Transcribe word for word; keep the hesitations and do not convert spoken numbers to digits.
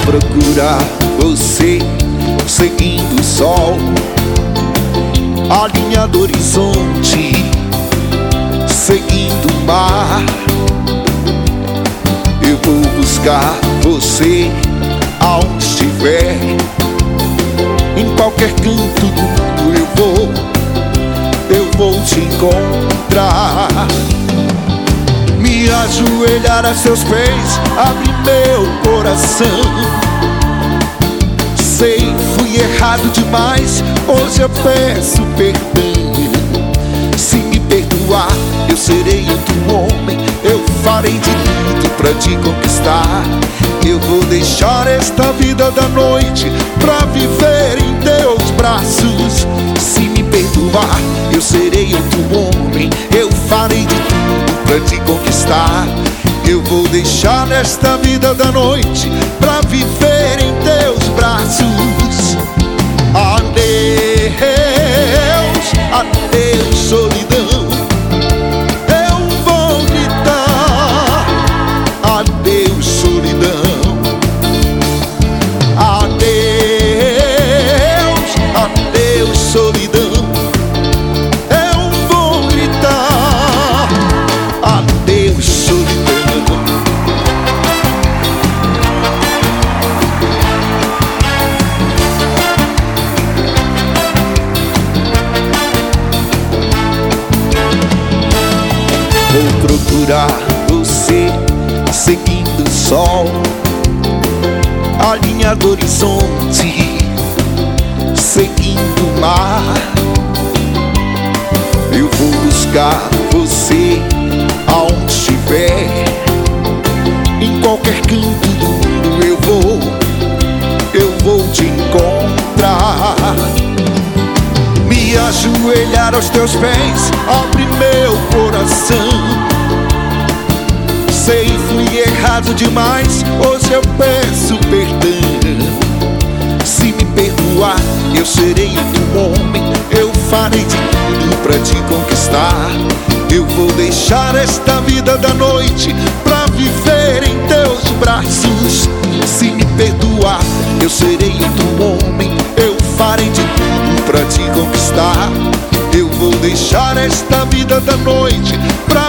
procurar você seguindo o sol, a linha do horizonte, seguindo o mar. Eu vou buscar você aonde estiver, em qualquer canto do mundo eu vou, eu vou te encontrar. Me ajoelhar a seus pés, abre meu coração. Sei, fui errado demais, hoje eu peço perdão. Se me perdoar, eu serei outro homem, eu farei de tudo pra te conquistar. Eu vou deixar esta vida da noite pra viver em teus braços. Se me perdoar, eu serei outro homem, eu farei de tudo pra te conquistar. Eu vou deixar esta vida da noite pra viver em teus braços. Adeus, adeus solidão, eu vou gritar. Adeus solidão, adeus, adeus solidão, eu vou gritar. Adeus solidão. Vou procurar você seguindo o sol, a linha do horizonte, seguindo o mar. Eu vou buscar você aonde estiver, em qualquer canto do mundo eu vou, eu vou te encontrar. Me ajoelhar aos teus pés, abre meu coração. Sei, fui errado demais, hoje eu peço perdão. Se me perdoar, eu serei outro homem, eu farei de tudo pra te conquistar. Eu vou deixar esta vida da noite pra viver em teus braços. Se me perdoar, eu serei outro homem, eu farei de tudo pra te conquistar. Eu vou deixar esta vida da noite pra